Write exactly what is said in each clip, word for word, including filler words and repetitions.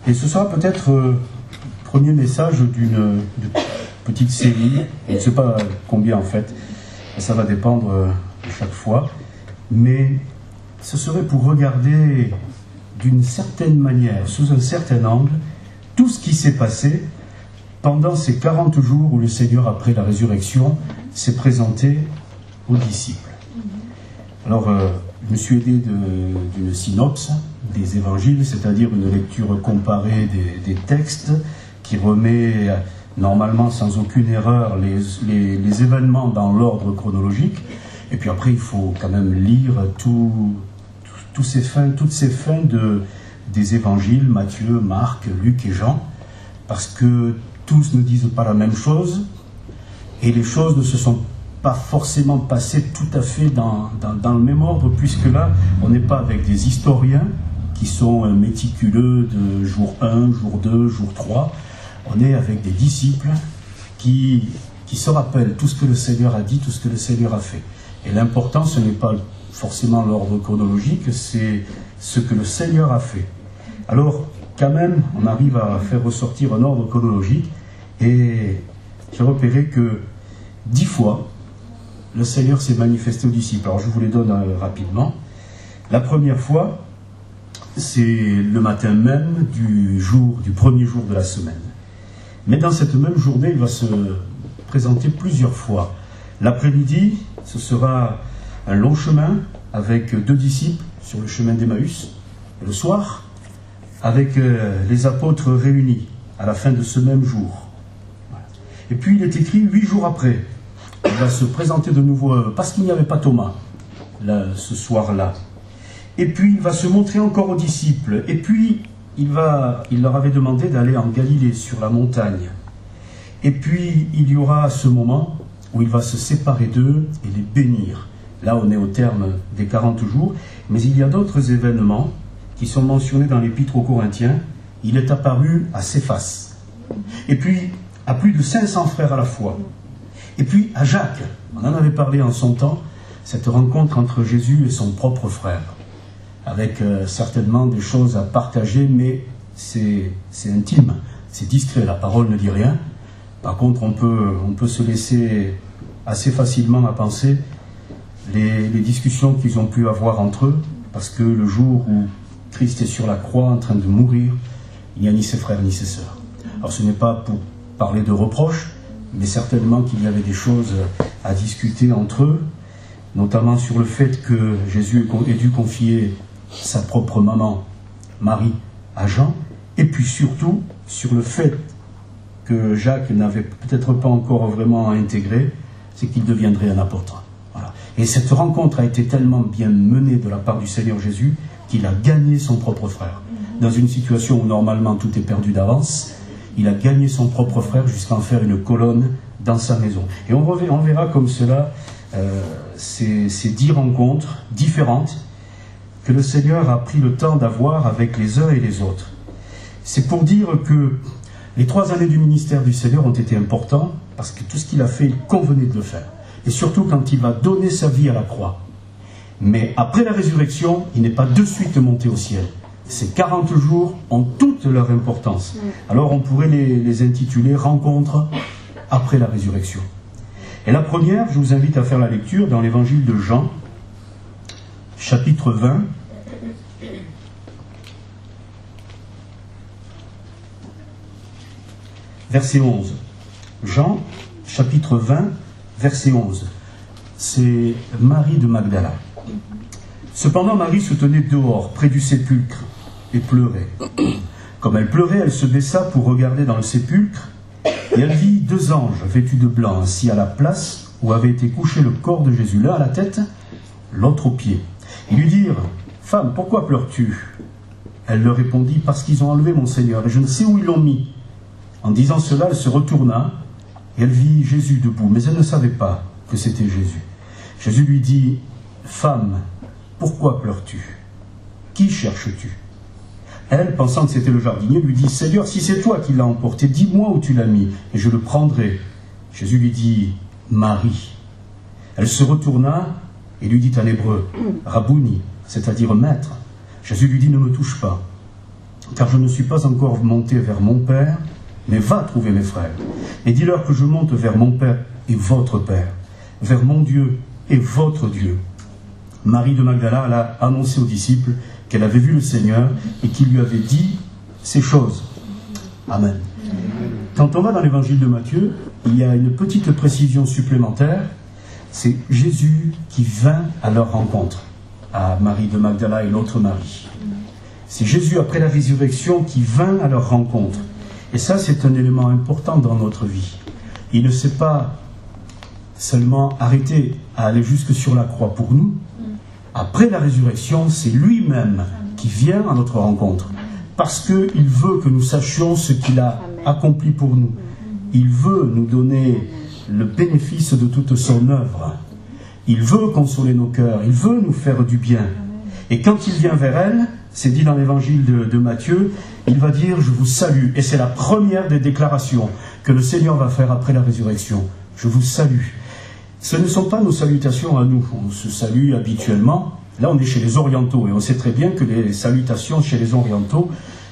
Et ce sera peut-être le euh, premier message d'une petite série, je ne sais pas combien en fait, ça va dépendre euh, de chaque fois, mais ce serait pour regarder d'une certaine manière, sous un certain angle, tout ce qui s'est passé pendant ces quarante jours où le Seigneur, après la résurrection, s'est présenté aux disciples. Alors, euh, je me suis aidé d'une synopse des évangiles, c'est-à-dire une lecture comparée des, des textes qui remet euh, normalement sans aucune erreur les, les, les événements dans l'ordre chronologique. Et puis après, il faut quand même lire tout, tout, tous ces fins, toutes ces fins de, des évangiles, Matthieu, Marc, Luc et Jean, parce que tous ne disent pas la même chose, et les choses ne se sont pas forcément passées tout à fait dans, dans, dans le même ordre, puisque là, on n'est pas avec des historiens qui sont méticuleux de jour un, jour deux, jour trois, on est avec des disciples qui, qui se rappellent tout ce que le Seigneur a dit, tout ce que le Seigneur a fait. Et l'important, ce n'est pas forcément l'ordre chronologique, c'est ce que le Seigneur a fait. Alors, quand même, on arrive à faire ressortir un ordre chronologique, et j'ai repéré que dix fois, le Seigneur s'est manifesté aux disciples. Alors, je vous les donne euh, rapidement. La première fois, c'est le matin même du jour, du premier jour de la semaine. Mais dans cette même journée, il va se présenter plusieurs fois. L'après-midi, ce sera un long chemin avec deux disciples sur le chemin d'Emmaüs. Le soir, avec euh, les apôtres réunis à la fin de ce même jour. Et puis il est écrit huit jours après, il va se présenter de nouveau, euh, parce qu'il n'y avait pas Thomas là, ce soir-là. Et puis il va se montrer encore aux disciples. Et puis il, va, il leur avait demandé d'aller en Galilée, sur la montagne. Et puis il y aura ce moment où il va se séparer d'eux et les bénir. Là on est au terme des quarante jours, mais il y a d'autres événements qui sont mentionnés dans l'Épître aux Corinthiens. Il est apparu à Céphas, et puis à plus de cinq cents frères à la fois, et puis à Jacques. On en avait parlé en son temps, cette rencontre entre Jésus et son propre frère, avec euh, certainement des choses à partager, mais c'est intime, c'est discret, la parole ne dit rien. Par contre, on peut, on peut se laisser assez facilement à penser les, les discussions qu'ils ont pu avoir entre eux, parce que le jour où Christ est sur la croix en train de mourir, il n'y a ni ses frères ni ses sœurs. Alors ce n'est pas pour parler de reproches, mais certainement qu'il y avait des choses à discuter entre eux, notamment sur le fait que Jésus ait dû confier sa propre maman, Marie, à Jean, et puis surtout sur le fait que Jacques n'avait peut-être pas encore vraiment intégré, c'est qu'il deviendrait un apôtre. Voilà. Et cette rencontre a été tellement bien menée de la part du Seigneur Jésus qu'il a gagné son propre frère. Dans une situation où normalement tout est perdu d'avance, il a gagné son propre frère jusqu'à en faire une colonne dans sa maison. Et on, revient, on verra comme cela euh, ces, ces dix rencontres différentes que le Seigneur a pris le temps d'avoir avec les uns et les autres. C'est pour dire que les trois années du ministère du Seigneur ont été importants parce que tout ce qu'il a fait, il convenait de le faire. Et surtout quand il va donner sa vie à la croix. Mais après la résurrection, il n'est pas de suite monté au ciel. Ces quarante jours ont toute leur importance. Alors on pourrait les, les intituler « Rencontres après la résurrection ». Et la première, je vous invite à faire la lecture dans l'évangile de Jean, chapitre vingt, verset onze. Jean, chapitre vingt, verset onze. C'est Marie de Magdala. Cependant, Marie se tenait dehors, près du sépulcre, et pleurait. Comme elle pleurait, elle se baissa pour regarder dans le sépulcre, et elle vit deux anges vêtus de blanc, assis à la place où avait été couché le corps de Jésus, l'un à la tête, l'autre aux pieds. Ils lui dirent « Femme, pourquoi pleures-tu » Elle leur répondit « Parce qu'ils ont enlevé mon Seigneur, et je ne sais où ils l'ont mis. » En disant cela, elle se retourna, et elle vit Jésus debout, mais elle ne savait pas que c'était Jésus. Jésus lui dit « Femme, pourquoi pleures-tu? Qui cherches-tu » Elle, pensant que c'était le jardinier, lui dit « Seigneur, si c'est toi qui l'as emporté, dis-moi où tu l'as mis, et je le prendrai. » Jésus lui dit « Marie. » Elle se retourna et lui dit en hébreu « Rabouni », c'est-à-dire « maître ». Jésus lui dit « Ne me touche pas, car je ne suis pas encore monté vers mon Père, mais va trouver mes frères. Et dis-leur que je monte vers mon Père et votre Père, vers mon Dieu et votre Dieu. » Marie de Magdala elle a annoncé aux disciples qu'elle avait vu le Seigneur et qu'il lui avait dit ces choses. Amen. Quand on va dans l'évangile de Matthieu, il y a une petite précision supplémentaire. C'est Jésus qui vint à leur rencontre, à Marie de Magdala et l'autre Marie. C'est Jésus, après la résurrection, qui vint à leur rencontre. Et ça, c'est un élément important dans notre vie. Il ne s'est pas seulement arrêté à aller jusque sur la croix pour nous. Après la résurrection, c'est lui-même qui vient à notre rencontre. Parce qu'il veut que nous sachions ce qu'il a accompli pour nous. Il veut nous donner le bénéfice de toute son œuvre. Il veut consoler nos cœurs. Il veut nous faire du bien. Et quand il vient vers elle, c'est dit dans l'évangile de, de Matthieu, il va dire « Je vous salue ». Et c'est la première des déclarations que le Seigneur va faire après la résurrection. « Je vous salue ». Ce ne sont pas nos salutations à nous. On se salue habituellement. Là, on est chez les orientaux. Et on sait très bien que les salutations chez les orientaux,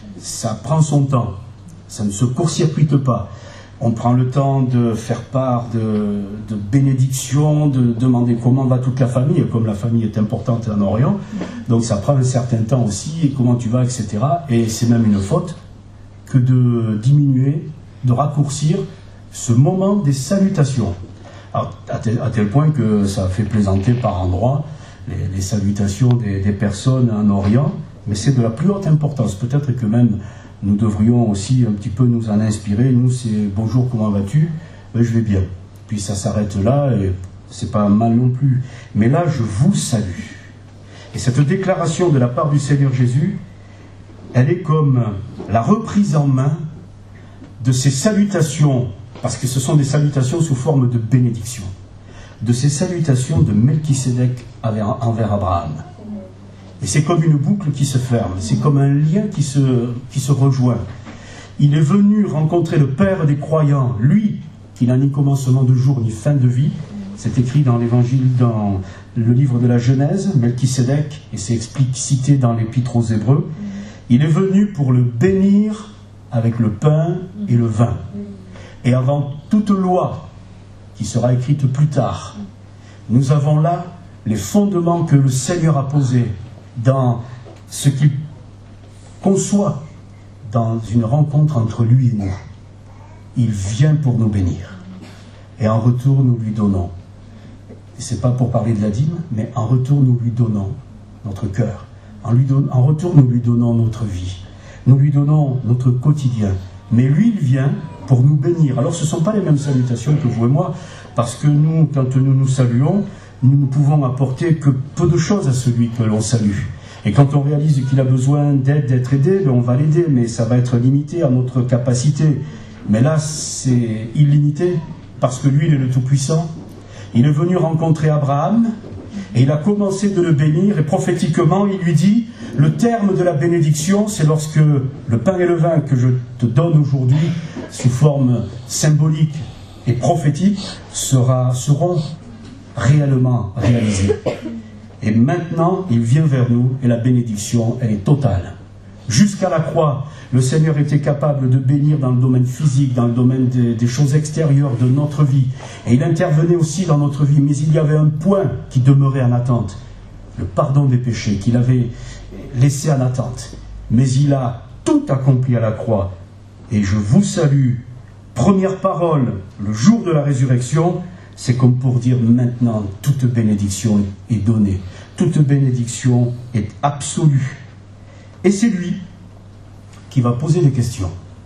ça prend son temps. Ça ne se court-circuite pas. On prend le temps de faire part de, de bénédictions, de demander comment va toute la famille, comme la famille est importante en Orient. Donc ça prend un certain temps aussi, et comment tu vas, et cetera. Et c'est même une faute que de diminuer, de raccourcir ce moment des salutations. Alors, à, tel, à tel point que ça fait plaisanter par endroits les, les salutations des, des personnes en Orient, mais c'est de la plus haute importance. Peut-être que même nous devrions aussi un petit peu nous en inspirer. Nous, c'est « Bonjour, comment vas-tu ?» Ben, je vais bien. Puis ça s'arrête là, et c'est pas mal non plus. Mais là, je vous salue. Et cette déclaration de la part du Seigneur Jésus, elle est comme la reprise en main de ces salutations, parce que ce sont des salutations sous forme de bénédiction, de ces salutations de Melchisédek envers Abraham. Et c'est comme une boucle qui se ferme, c'est comme un lien qui se, qui se rejoint. Il est venu rencontrer le Père des croyants, lui qui n'a ni commencement de jour ni fin de vie. C'est écrit dans l'Évangile, dans le livre de la Genèse, Melchisédek, et c'est explicité dans l'Épître aux Hébreux. Il est venu pour le bénir avec le pain et le vin. Et avant toute loi, qui sera écrite plus tard, nous avons là les fondements que le Seigneur a posés dans ce qu'il conçoit dans une rencontre entre lui et nous. Il vient pour nous bénir. Et en retour, nous lui donnons. Et ce n'est pas pour parler de la dîme, mais en retour, nous lui donnons notre cœur. En, lui don- en retour, nous lui donnons notre vie. Nous lui donnons notre quotidien. Mais lui, il vient pour nous bénir. Alors, ce ne sont pas les mêmes salutations que vous et moi, parce que nous, quand nous nous saluons, nous ne pouvons apporter que peu de choses à celui que l'on salue. Et quand on réalise qu'il a besoin d'aide, d'être aidé, on va l'aider, mais ça va être limité à notre capacité. Mais là, c'est illimité, parce que lui, il est le Tout-Puissant. Il est venu rencontrer Abraham, et il a commencé de le bénir, et prophétiquement, il lui dit, le terme de la bénédiction, c'est lorsque le pain et le vin que je te donne aujourd'hui, sous forme symbolique et prophétique, sera, seront réellement réalisé. Et maintenant, il vient vers nous et la bénédiction, elle est totale. Jusqu'à la croix, le Seigneur était capable de bénir dans le domaine physique, dans le domaine des, des choses extérieures de notre vie. Et il intervenait aussi dans notre vie. Mais il y avait un point qui demeurait en attente. Le pardon des péchés qu'il avait laissé en attente. Mais il a tout accompli à la croix. Et je vous salue. Première parole, le jour de la résurrection, c'est comme pour dire maintenant, toute bénédiction est donnée. Toute bénédiction est absolue. Et c'est lui qui va poser des questions.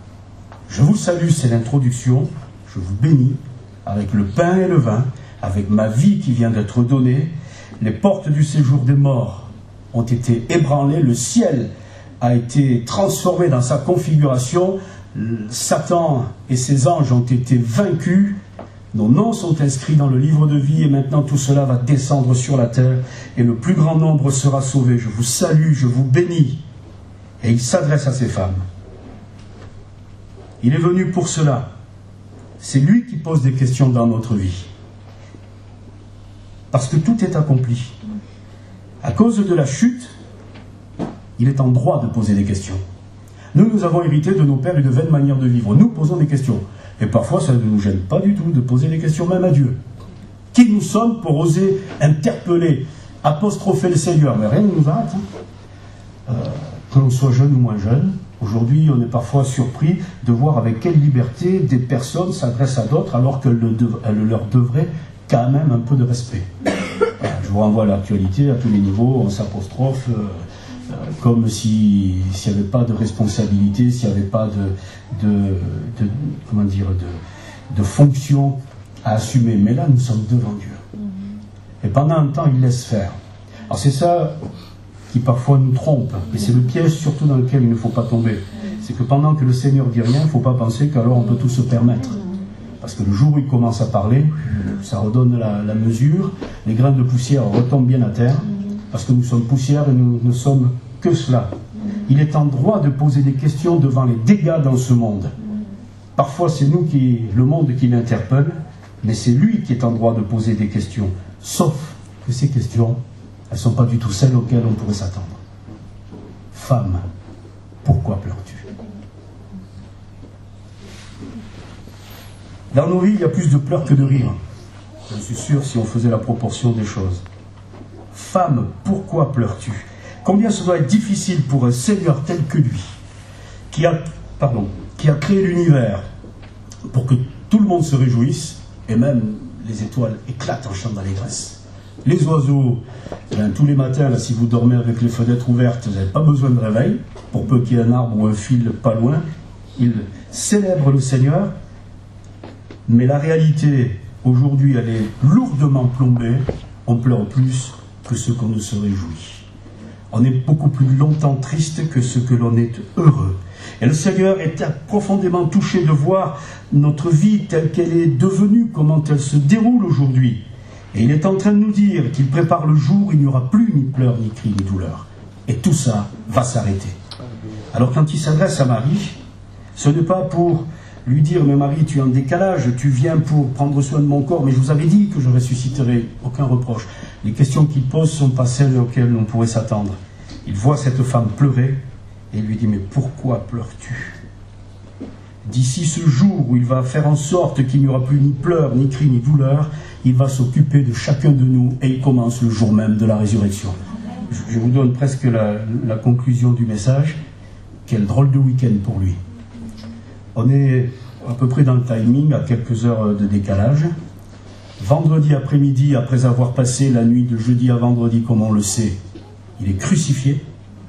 Je vous salue, c'est l'introduction. Je vous bénis avec le pain et le vin, avec ma vie qui vient d'être donnée. Les portes du séjour des morts ont été ébranlées. Le ciel a été transformé dans sa configuration. Satan et ses anges ont été vaincus. Nos noms sont inscrits dans le livre de vie et maintenant tout cela va descendre sur la terre et le plus grand nombre sera sauvé. Je vous salue, je vous bénis. Et il s'adresse à ces femmes. Il est venu pour cela. C'est lui qui pose des questions dans notre vie. Parce que tout est accompli. À cause de la chute, il est en droit de poser des questions. Nous, nous avons hérité de nos pères une vaine manière de vivre. Nous posons des questions. Et parfois, ça ne nous gêne pas du tout de poser des questions même à Dieu. Qui nous sommes pour oser interpeller, apostropher le Seigneur? Mais rien ne nous arrête. Hein. Euh, que l'on soit jeune ou moins jeune, aujourd'hui, on est parfois surpris de voir avec quelle liberté des personnes s'adressent à d'autres alors qu'elles leur devraient quand même un peu de respect. Voilà, je vous renvoie à l'actualité, à tous les niveaux, on s'apostrophe euh, euh, comme si, s'il n'y avait pas de responsabilité, s'il n'y avait pas de, de, de, comment dire, de, de fonction à assumer. Mais là, nous sommes devant Dieu. Et pendant un temps, il laisse faire. Alors c'est ça qui parfois nous trompe, et c'est le piège surtout dans lequel il ne faut pas tomber. C'est que pendant que le Seigneur dit rien, il ne faut pas penser qu'alors on peut tout se permettre. Parce que le jour où il commence à parler, ça redonne la, la mesure, les grains de poussière retombent bien à terre, parce que nous sommes poussière et nous ne sommes que cela. Il est en droit de poser des questions devant les dégâts dans ce monde. Parfois c'est nous, qui, le monde, qui l'interpelle, mais c'est lui qui est en droit de poser des questions. Sauf que ces questions, elles ne sont pas du tout celles auxquelles on pourrait s'attendre. Femme, pourquoi pleures-tu? Dans nos vies, il y a plus de pleurs que de rires. Je suis sûr si on faisait la proportion des choses. Femme, pourquoi pleures-tu? Combien ce doit être difficile pour un Seigneur tel que lui, qui a, pardon, qui a créé l'univers pour que tout le monde se réjouisse, et même les étoiles éclatent en chant d'allégresse. Les oiseaux, bien, tous les matins, là, si vous dormez avec les fenêtres ouvertes, vous n'avez pas besoin de réveil, pour peu qu'il y ait un arbre ou un fil pas loin, ils célèbrent le Seigneur. Mais la réalité, aujourd'hui, elle est lourdement plombée. On pleure plus que ce qu'on ne se réjouit. On est beaucoup plus longtemps triste que ce que l'on est heureux. Et le Seigneur est profondément touché de voir notre vie telle qu'elle est devenue, comment elle se déroule aujourd'hui. Et il est en train de nous dire qu'il prépare le jour où il n'y aura plus ni pleurs, ni cris, ni douleurs. Et tout ça va s'arrêter. Alors quand il s'adresse à Marie, ce n'est pas pour lui dire « Mais Marie, tu es en décalage, tu viens pour prendre soin de mon corps, mais je vous avais dit que je ressusciterai. » Aucun reproche. Les questions qu'il pose ne sont pas celles auxquelles on pourrait s'attendre. Il voit cette femme pleurer et il lui dit « Mais pourquoi pleures-tu » D'ici ce jour où il va faire en sorte qu'il n'y aura plus ni pleurs, ni cris, ni douleurs, il va s'occuper de chacun de nous et il commence le jour même de la résurrection. Je vous donne presque la, la conclusion du message. Quel drôle de week-end pour lui. On est à peu près dans le timing, à quelques heures de décalage. Vendredi après-midi, après avoir passé la nuit de jeudi à vendredi, comme on le sait, il est crucifié.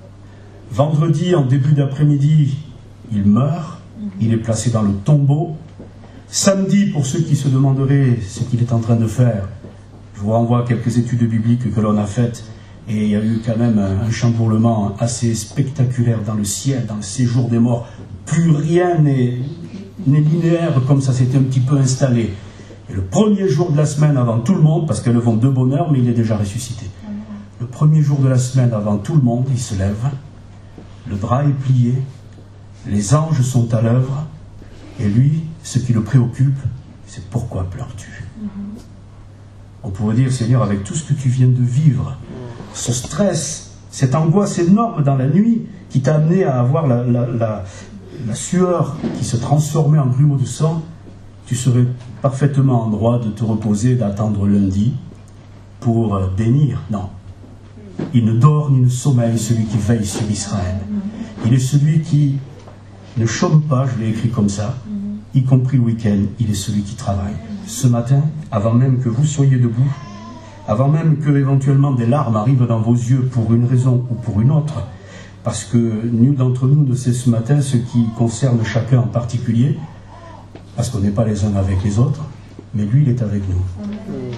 Vendredi, en début d'après-midi, il meurt. Il est placé dans le tombeau. Samedi, pour ceux qui se demanderaient ce qu'il est en train de faire, je vous renvoie à quelques études bibliques que l'on a faites, et il y a eu quand même un chamboulement assez spectaculaire dans le ciel, dans le séjour des morts. Plus rien n'est linéaire comme ça s'était un petit peu installé. Et le premier jour de la semaine avant tout le monde, parce qu'elles vont de bonne heure, mais il est déjà ressuscité. Le premier jour de la semaine avant tout le monde, il se lève, le drap est plié, les anges sont à l'œuvre, et lui, ce qui le préoccupe, c'est pourquoi pleures-tu? Mm-hmm. On pourrait dire, Seigneur, avec tout ce que tu viens de vivre, ce stress, cette angoisse énorme dans la nuit qui t'a amené à avoir la, la, la, la sueur qui se transformait en grumeaux de sang, tu serais parfaitement en droit de te reposer, d'attendre lundi pour euh, bénir. Non. Il ne dort ni ne sommeille celui qui veille sur Israël. Il est celui qui ne chôme pas, je l'ai écrit comme ça, y compris le week-end, il est celui qui travaille. Ce matin, avant même que vous soyez debout, avant même que éventuellement des larmes arrivent dans vos yeux pour une raison ou pour une autre, parce que nul d'entre nous ne sait ce matin ce qui concerne chacun en particulier, parce qu'on n'est pas les uns avec les autres, mais lui, il est avec nous.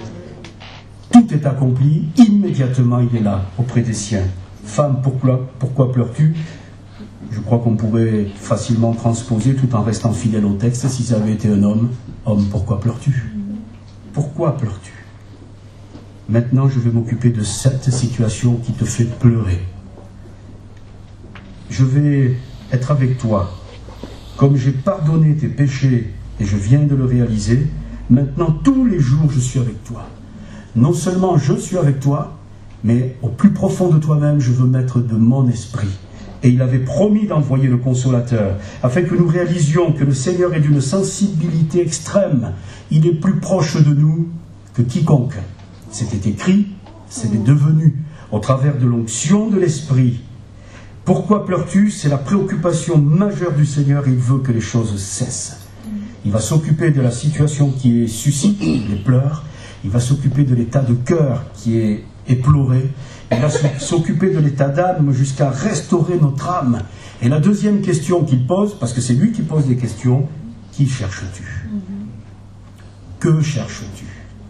Tout est accompli, immédiatement il est là, auprès des siens. Femme, pourquoi, pourquoi pleures-tu? Je crois qu'on pourrait facilement transposer tout en restant fidèle au texte. Si ça avait été un homme, homme, pourquoi pleures-tu? Pourquoi pleures-tu? Maintenant, je vais m'occuper de cette situation qui te fait pleurer. Je vais être avec toi. Comme j'ai pardonné tes péchés et je viens de le réaliser, maintenant, tous les jours, je suis avec toi. Non seulement je suis avec toi, mais au plus profond de toi-même, je veux mettre de mon esprit. Et il avait promis d'envoyer le Consolateur, afin que nous réalisions que le Seigneur est d'une sensibilité extrême. Il est plus proche de nous que quiconque. C'était écrit, c'est devenu, au travers de l'onction de l'Esprit. Pourquoi pleures-tu? C'est la préoccupation majeure du Seigneur. Il veut que les choses cessent. Il va s'occuper de la situation qui est suscite, les pleurs. Il va s'occuper de l'état de cœur qui est éploré. Il va s'occuper de l'état d'âme jusqu'à restaurer notre âme. Et la deuxième question qu'il pose, parce que c'est lui qui pose des questions, qui cherches-tu? Que cherches-tu?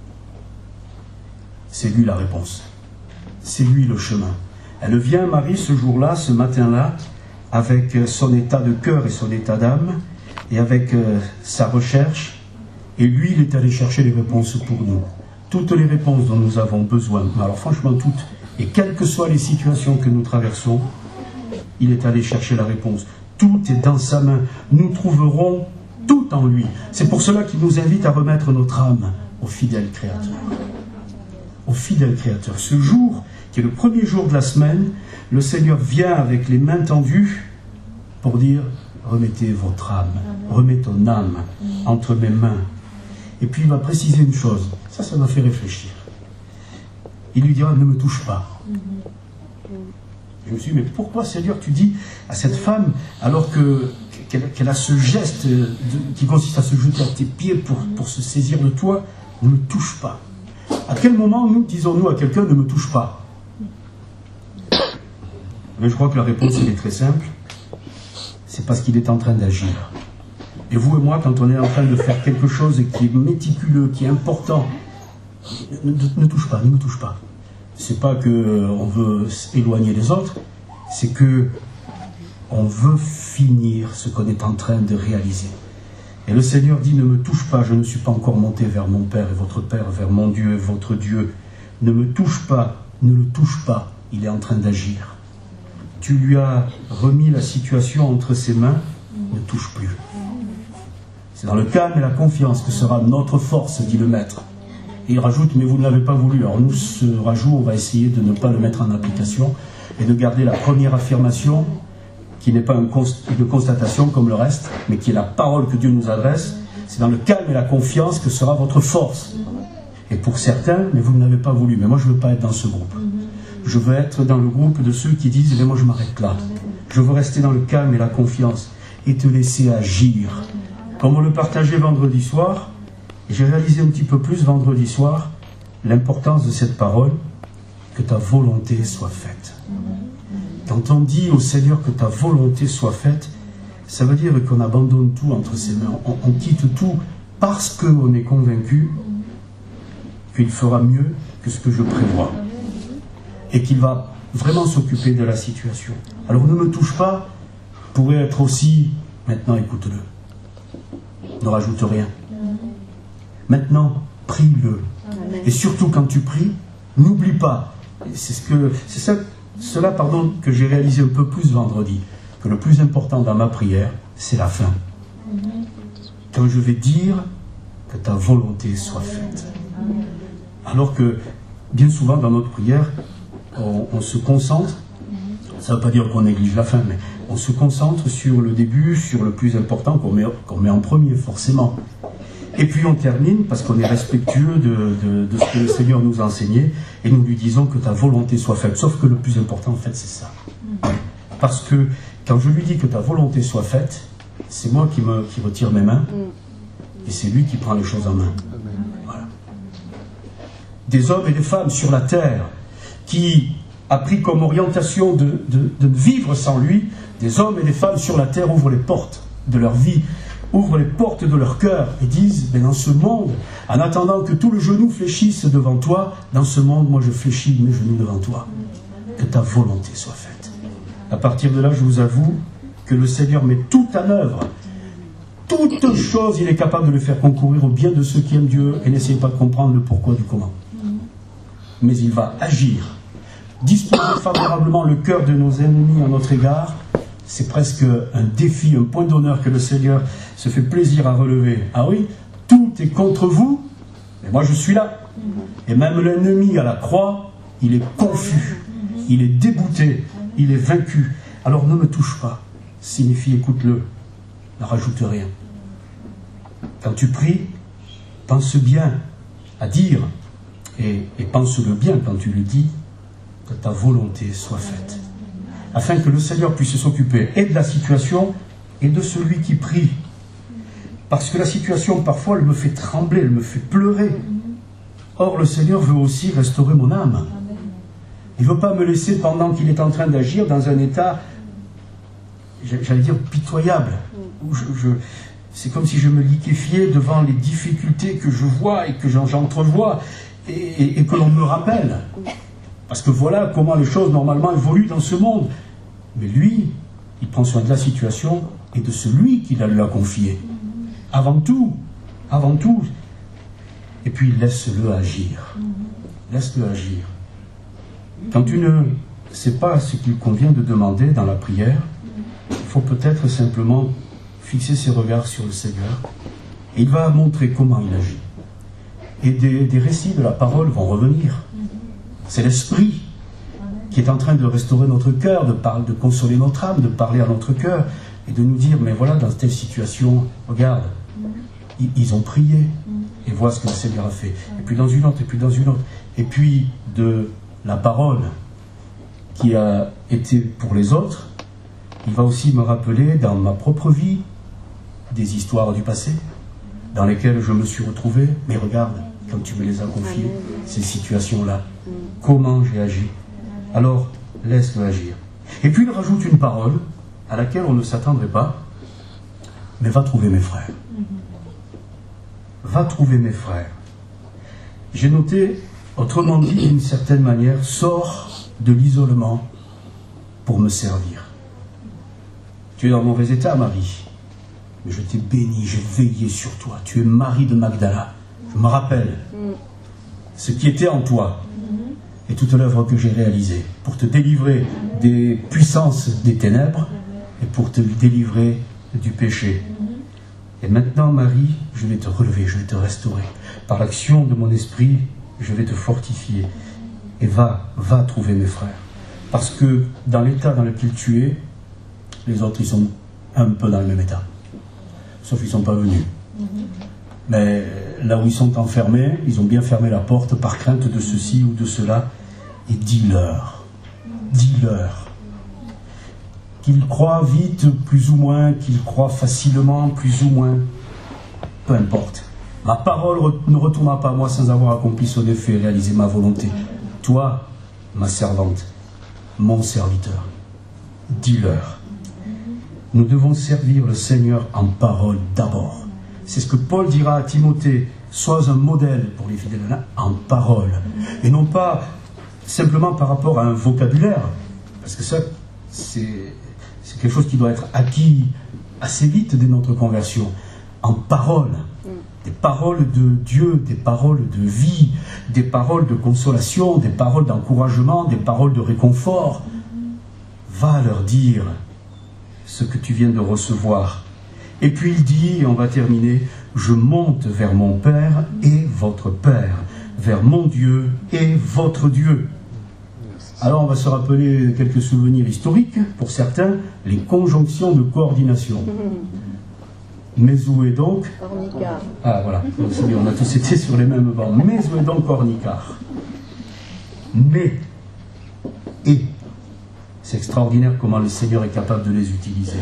C'est lui la réponse. C'est lui le chemin. Elle vient, Marie, ce jour-là, ce matin-là, avec son état de cœur et son état d'âme, et avec euh, sa recherche, et lui, il est allé chercher les réponses pour nous. Toutes les réponses dont nous avons besoin, alors franchement toutes, et quelles que soient les situations que nous traversons, il est allé chercher la réponse. Tout est dans sa main. Nous trouverons tout en lui. C'est pour cela qu'il nous invite à remettre notre âme au fidèle Créateur. Au fidèle Créateur. Ce jour, qui est le premier jour de la semaine, le Seigneur vient avec les mains tendues pour dire « Remettez votre âme, remets ton âme entre mes mains. » Et puis il va préciser une chose, ça, ça m'a fait réfléchir. Il lui dira « Ne me touche pas. » Je me suis dit, mais pourquoi, Seigneur, tu dis à cette femme, alors que, qu'elle, qu'elle a ce geste de, qui consiste à se jeter à tes pieds pour, pour se saisir de toi, ne me touche pas. À quel moment, nous, disons-nous à quelqu'un, ne me touche pas? Mais je crois que la réponse, elle est très simple. C'est parce qu'il est en train d'agir. Et vous et moi, quand on est en train de faire quelque chose qui est méticuleux, qui est important, ne, ne, ne touche pas, ne me touche pas. C'est pas qu'on veut éloigner les autres, c'est que on veut finir ce qu'on est en train de réaliser. Et le Seigneur dit, ne me touche pas, je ne suis pas encore monté vers mon Père et votre Père, vers mon Dieu et votre Dieu. Ne me touche pas, ne le touche pas, il est en train d'agir. Tu lui as remis la situation entre ses mains, ne touche plus. C'est dans le calme et la confiance que sera notre force, dit le Maître. Et il rajoute, mais vous ne l'avez pas voulu. Alors nous, ce rajout, on va essayer de ne pas le mettre en application et de garder la première affirmation, qui n'est pas une constatation comme le reste, mais qui est la parole que Dieu nous adresse. C'est dans le calme et la confiance que sera votre force. Et pour certains, mais vous ne l'avez pas voulu. Mais moi, je ne veux pas être dans ce groupe. Je veux être dans le groupe de ceux qui disent, mais moi, je m'arrête là. Je veux rester dans le calme et la confiance et te laisser agir. Comme on le partageait vendredi soir, j'ai réalisé un petit peu plus vendredi soir l'importance de cette parole, que ta volonté soit faite. Quand on dit au Seigneur que ta volonté soit faite, ça veut dire qu'on abandonne tout entre ses mains, on, on quitte tout parce qu'on est convaincu qu'il fera mieux que ce que je prévois et qu'il va vraiment s'occuper de la situation. Alors ne me touche pas pourrait être aussi, maintenant écoute-le, ne rajoute rien. Maintenant, prie-le. Et surtout, quand tu pries, n'oublie pas. C'est ce que, c'est ça, cela pardon, que j'ai réalisé un peu plus vendredi. Que le plus important dans ma prière, c'est la fin. Quand je vais dire que ta volonté soit faite. Alors que, bien souvent, dans notre prière, on, on se concentre, ça ne veut pas dire qu'on néglige la fin, mais on se concentre sur le début, sur le plus important qu'on met, qu'on met en premier, forcément. Et puis on termine, parce qu'on est respectueux de, de, de ce que le Seigneur nous a enseigné, et nous lui disons que ta volonté soit faite. Sauf que le plus important, en fait, c'est ça. Parce que quand je lui dis que ta volonté soit faite, c'est moi qui, me, qui retire mes mains, et c'est lui qui prend les choses en main. Voilà. Des hommes et des femmes sur la terre qui a pris comme orientation de, de, de vivre sans lui, des hommes et des femmes sur la terre ouvrent les portes de leur vie, ouvrent les portes de leur cœur et disent, mais dans ce monde, en attendant que tout le genou fléchisse devant toi, dans ce monde, moi je fléchis mes genoux devant toi. Que ta volonté soit faite. À partir de là, je vous avoue que le Seigneur met tout en œuvre. Toutes choses, il est capable de le faire concourir au bien de ceux qui aiment Dieu et n'essayez pas de comprendre le pourquoi du comment. Mais il va agir. Disposer favorablement le cœur de nos ennemis à notre égard, c'est presque un défi, un point d'honneur que le Seigneur se fait plaisir à relever. Ah oui, tout est contre vous, mais moi je suis là. Et même l'ennemi à la croix, il est confus, il est dégoûté, il est vaincu. Alors ne me touche pas, signifie écoute-le, ne rajoute rien. Quand tu pries, pense bien à dire, et, et pense-le bien quand tu le dis, que ta volonté soit faite. Afin que le Seigneur puisse s'occuper et de la situation et de celui qui prie. Parce que la situation, parfois, elle me fait trembler, elle me fait pleurer. Or, le Seigneur veut aussi restaurer mon âme. Il ne veut pas me laisser, pendant qu'il est en train d'agir, dans un état, j'allais dire, pitoyable. Où je, je, c'est comme si je me liquéfiais devant les difficultés que je vois et que j'entrevois et, et, et que l'on me rappelle. Parce que voilà comment les choses, normalement, évoluent dans ce monde. Mais lui, il prend soin de la situation et de celui qui l'a confié. Avant tout, avant tout. Et puis, laisse-le agir. Laisse-le agir. Quand tu ne sais pas ce qu'il convient de demander dans la prière, il faut peut-être simplement fixer ses regards sur le Seigneur. Et il va montrer comment il agit. Et des, des récits de la parole vont revenir. C'est l'Esprit qui est en train de restaurer notre cœur, de, parler, de consoler notre âme, de parler à notre cœur et de nous dire, mais voilà, dans telle situation, regarde, ils, ils ont prié et vois ce que le Seigneur a fait. Et puis dans une autre, et puis dans une autre. Et puis de la parole qui a été pour les autres, il va aussi me rappeler dans ma propre vie des histoires du passé dans lesquelles je me suis retrouvé. Mais regarde, quand tu me les as confiées, ces situations-là, comment j'ai agi. Alors, laisse-le agir. Et puis il rajoute une parole à laquelle on ne s'attendrait pas, mais va trouver mes frères. Va trouver mes frères. J'ai noté, autrement dit, d'une certaine manière, sors de l'isolement pour me servir. Tu es dans mauvais état, Marie, mais je t'ai béni, j'ai veillé sur toi. Tu es Marie de Magdala. Je me rappelle ce qui était en toi et toute l'œuvre que j'ai réalisée pour te délivrer des puissances des ténèbres et pour te délivrer du péché. Et maintenant, Marie, je vais te relever, je vais te restaurer. Par l'action de mon esprit, je vais te fortifier. Et va, va trouver mes frères. Parce que dans l'état dans lequel tu es, les autres, ils sont un peu dans le même état. Sauf qu'ils ne sont pas venus. Mais là où ils sont enfermés, ils ont bien fermé la porte par crainte de ceci ou de cela. Et dis-leur, dis-leur, qu'ils croient vite, plus ou moins, qu'ils croient facilement, plus ou moins, peu importe. Ma parole ne retournera pas à moi sans avoir accompli son effet et réalisé ma volonté. Toi, ma servante, mon serviteur, dis-leur. Nous devons servir le Seigneur en parole d'abord. C'est ce que Paul dira à Timothée. Sois un modèle pour les fidèles en parole. Et non pas simplement par rapport à un vocabulaire. Parce que ça, c'est quelque chose qui doit être acquis assez vite dès notre conversion. En parole. Des paroles de Dieu, des paroles de vie, des paroles de consolation, des paroles d'encouragement, des paroles de réconfort. Va leur dire ce que tu viens de recevoir. Et puis il dit, et on va terminer, je monte vers mon Père et votre Père, vers mon Dieu et votre Dieu. Alors on va se rappeler quelques souvenirs historiques, pour certains, les conjonctions de coordination. Mais où est donc Ornicar. Ah voilà, on a tous été sur les mêmes bancs. Mais où est donc Ornicar? Mais, et, c'est extraordinaire comment le Seigneur est capable de les utiliser.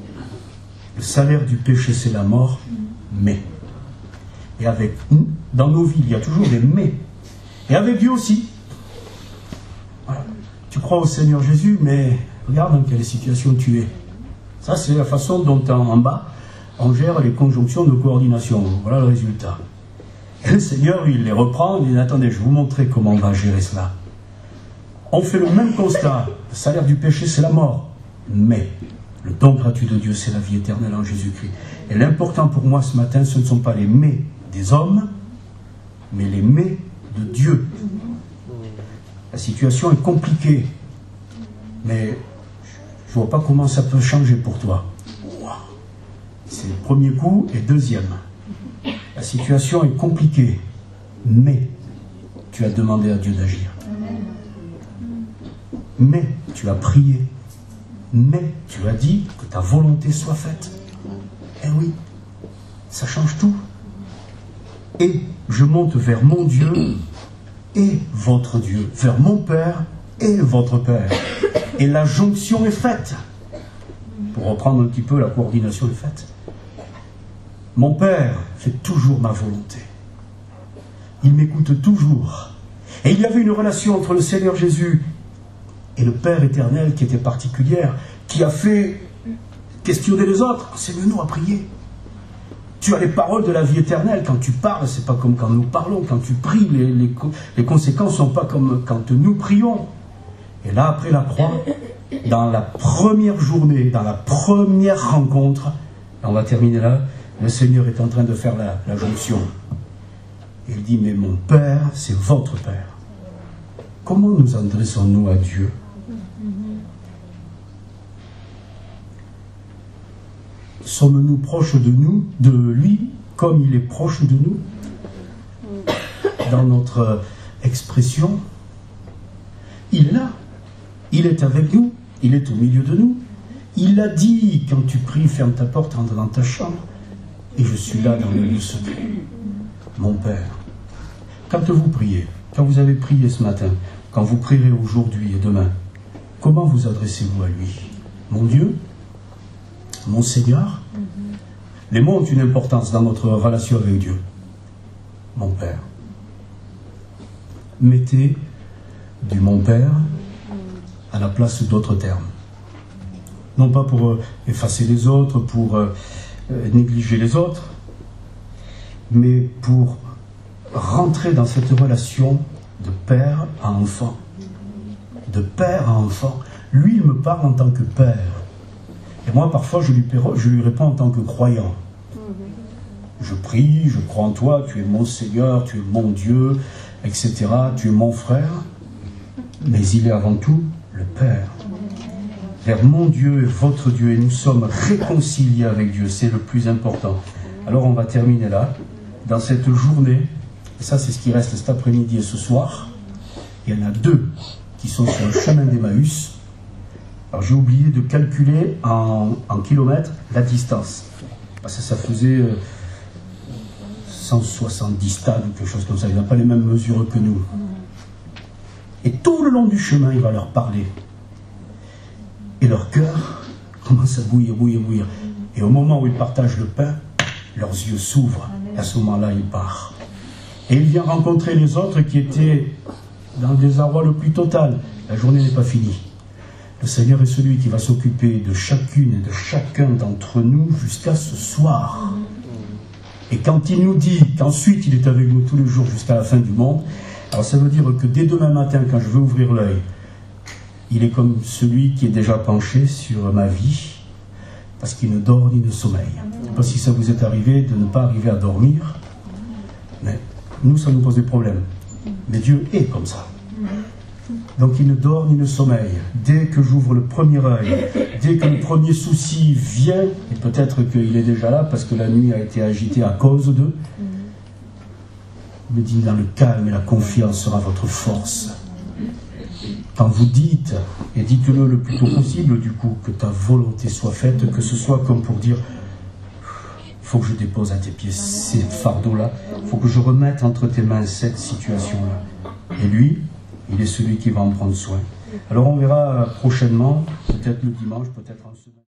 Le salaire du péché, c'est la mort, mais. Et avec nous, dans nos vies, il y a toujours des mais. Et avec Dieu aussi. Voilà. Tu crois au Seigneur Jésus, mais regarde dans quelle situation tu es. Ça, c'est la façon dont en bas, on gère les conjonctions de coordination. Voilà le résultat. Et le Seigneur, il les reprend, il dit, attendez, je vais vous montrer comment on va gérer cela. On fait le même constat. Le salaire du péché, c'est la mort. Mais le don gratuit de Dieu, c'est la vie éternelle en Jésus-Christ. Et l'important pour moi ce matin, ce ne sont pas les mais des hommes, mais les mais de Dieu. La situation est compliquée, mais je ne vois pas comment ça peut changer pour toi. C'est le premier coup. Et deuxième, la situation est compliquée, mais tu as demandé à Dieu d'agir. Mais tu as prié. mais tu as dit que ta volonté soit faite. Eh oui, ça change tout. Et je monte vers mon Dieu et votre Dieu, vers mon Père et votre Père. Et la jonction est faite. Pour reprendre un petit peu, la coordination est faite. Mon Père fait toujours ma volonté. Il m'écoute toujours. Et il y avait une relation entre le Seigneur Jésus et le Père éternel qui était particulière, qui a fait questionner les autres. Enseigne-nous à prier. Tu as les paroles de la vie éternelle. Quand tu parles, c'est pas comme quand nous parlons. Quand tu pries, les, les, les conséquences ne sont pas comme quand nous prions. Et là, après la croix, dans la première journée, dans la première rencontre, on va terminer là, le Seigneur est en train de faire la, la jonction. Il dit, mais mon Père, c'est votre Père. Comment nous adressons-nous à Dieu? Sommes-nous proches de nous, de lui, comme il est proche de nous? Dans notre expression, il est là. Il est avec nous. Il est au milieu de nous. Il a dit, quand tu pries, ferme ta porte, entre dans ta chambre. Et je suis là dans le lieu secret. Mon Père. Quand vous priez, quand vous avez prié ce matin, quand vous prierez aujourd'hui et demain, comment vous adressez-vous à lui? Mon Dieu? Mon Seigneur? Les mots ont une importance dans notre relation avec Dieu. Mon Père. Mettez du mon Père à la place d'autres termes. Non pas pour euh, effacer les autres, pour euh, euh, négliger les autres, mais pour rentrer dans cette relation de père à enfant. De père à enfant. Lui, il me parle en tant que père. Et moi, parfois, je lui, je lui réponds en tant que croyant. Je prie, je crois en toi, tu es mon Seigneur, tu es mon Dieu, et cetera. Tu es mon frère. Mais il est avant tout le Père. Vers mon Dieu et votre Dieu. Et nous sommes réconciliés avec Dieu. C'est le plus important. Alors, on va terminer là. Dans cette journée, et ça, c'est ce qui reste cet après-midi et ce soir, il y en a deux qui sont sur le chemin d'Emmaüs. Alors j'ai oublié de calculer en, en kilomètres la distance. Parce que ça faisait euh, cent soixante-dix stades ou quelque chose comme ça. Il n'a pas les mêmes mesures que nous. Et tout le long du chemin, il va leur parler. Et leur cœur commence à bouillir, bouillir, bouillir. Et au moment où ils partagent le pain, leurs yeux s'ouvrent. Et à ce moment-là, il part. Et il vient rencontrer les autres qui étaient dans le désarroi le plus total. La journée n'est pas finie. Le Seigneur est celui qui va s'occuper de chacune et de chacun d'entre nous jusqu'à ce soir. Et quand il nous dit qu'ensuite il est avec nous tous les jours jusqu'à la fin du monde, alors ça veut dire que dès demain matin, quand je vais ouvrir l'œil, il est comme celui qui est déjà penché sur ma vie, parce qu'il ne dort ni ne sommeille. Je ne sais pas si ça vous est arrivé de ne pas arriver à dormir, mais nous, ça nous pose des problèmes. Mais Dieu est comme ça. Donc il ne dort ni ne sommeille. Dès que j'ouvre le premier œil, dès que le premier souci vient, et peut-être qu'il est déjà là parce que la nuit a été agitée à cause d'eux, il me dit, dans le calme et la confiance sera votre force. Quand vous dites, et dites-le le plus tôt possible du coup, que ta volonté soit faite, que ce soit comme pour dire, il faut que je dépose à tes pieds ces fardeaux-là, il faut que je remette entre tes mains cette situation-là. Et lui, il est celui qui va en prendre soin. Alors on verra prochainement, peut-être le dimanche, peut-être en semaine.